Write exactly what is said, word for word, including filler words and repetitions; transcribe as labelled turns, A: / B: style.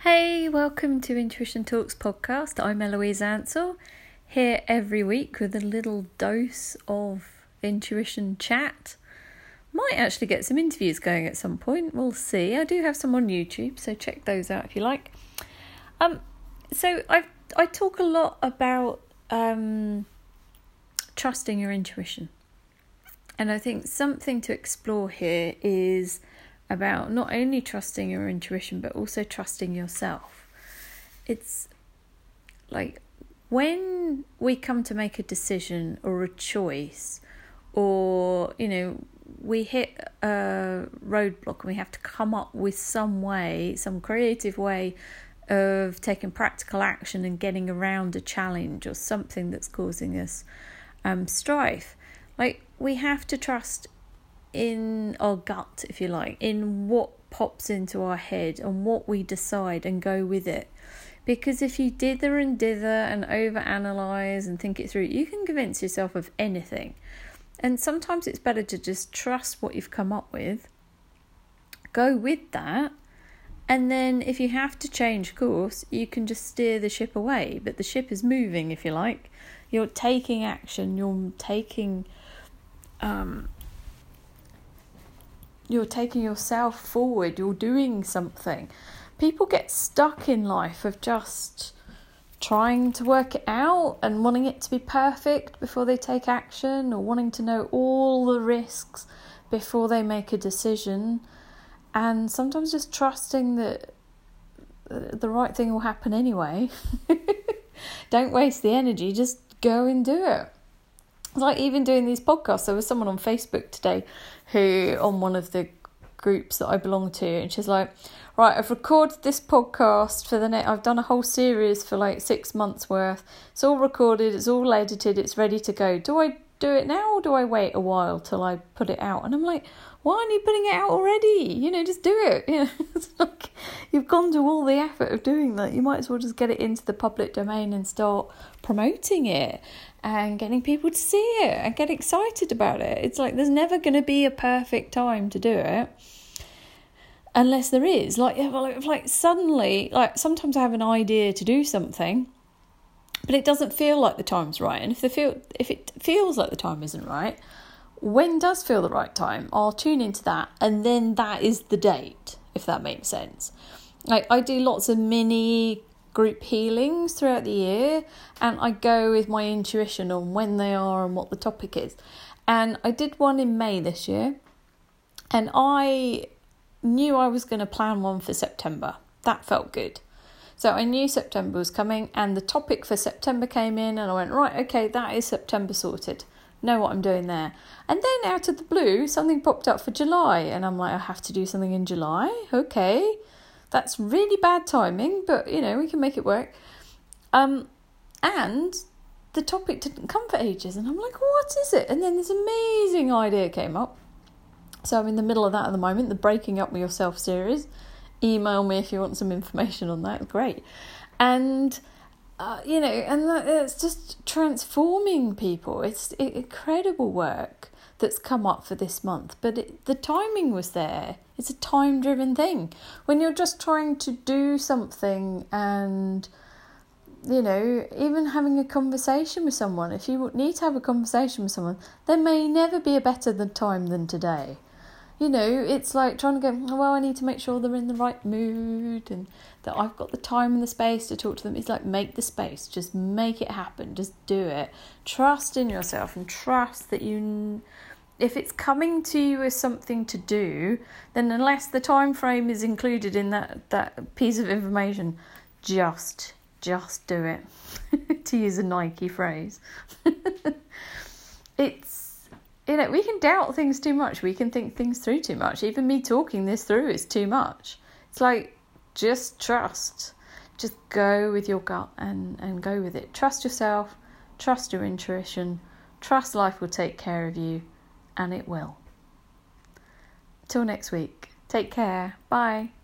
A: Hey, welcome to Intuition Talks podcast. I'm Eloise Ansell, here every week with a little dose of intuition chat. Might actually get some interviews going at some point, we'll see. I do have some on YouTube, so check those out if you like. Um, so I I talk a lot about um trusting your intuition, and I think something to explore here is about not only trusting your intuition but also trusting yourself. It's like when we come to make a decision or a choice, or you know we hit a roadblock and we have to come up with some way, some creative way of taking practical action and getting around a challenge or something that's causing us um strife. Like, we have to trust in our gut, if you like, in what pops into our head and what we decide, and go with it. Because if you dither and dither and overanalyze and think it through, you can convince yourself of anything. And sometimes it's better to just trust what you've come up with, go with that, and then if you have to change course, you can just steer the ship away. But the ship is moving, if you like. You're taking action, you're taking um You're taking yourself forward. You're doing something. People get stuck in life of just trying to work it out and wanting it to be perfect before they take action, or wanting to know all the risks before they make a decision. And sometimes just trusting that the right thing will happen anyway. Don't waste the energy. Just go and do it. It's like even doing these podcasts. There was someone on Facebook today who, on one of the groups that I belong to, and she's like, right, I've recorded this podcast for the net. I've done a whole series for like six months worth. It's all recorded, it's all edited, it's ready to go. Do I do it now, or do I wait a while till I put it out? And I'm like, why aren't you putting it out already? You know, just do it. You know, it's like you've gone to all the effort of doing that. You might as well just get it into the public domain and start promoting it and getting people to see it and get excited about it. It's like there's never going to be a perfect time to do it, unless there is. Like, like, like suddenly, like sometimes I have an idea to do something, but it doesn't feel like the time's right. And if the feel if it feels like the time isn't right, when does feel the right time, I'll tune into that, and then that is the date, if that makes sense. Like, I do lots of mini group healings throughout the year, and I go with my intuition on when they are and what the topic is. And I did one in May this year, and I knew I was going to plan one for September. That felt good. So I knew September was coming, and the topic for September came in, and I went, right, okay, that is September sorted. Know what I'm doing there. And then out of the blue, something popped up for July, and I'm like, I have to do something in July? Okay. That's really bad timing, but, you know, we can make it work. Um, and the topic didn't come for ages, and I'm like, what is it? And then this amazing idea came up. So I'm in the middle of that at the moment, the Breaking Up With Yourself series. Email me if you want some information on that. Great. And, uh, you know, and it's just transforming people. It's incredible work that's come up for this month, but it, the timing was there. It's a time-driven thing. When you're just trying to do something, and, you know, even having a conversation with someone, if you need to have a conversation with someone, there may never be a better time than today. You know, it's like trying to go, well, I need to make sure they're in the right mood and that I've got the time and the space to talk to them. It's like, make the space. Just make it happen. Just do it. Trust in yourself, and trust that you... If it's coming to you as something to do, then unless the time frame is included in that, that piece of information, just, just do it, to use a Nike phrase. It's, you know, we can doubt things too much. We can think things through too much. Even me talking this through is too much. It's like, just trust. Just go with your gut and, and go with it. Trust yourself. Trust your intuition. Trust life will take care of you. And it will. Till next week. Take care. Bye.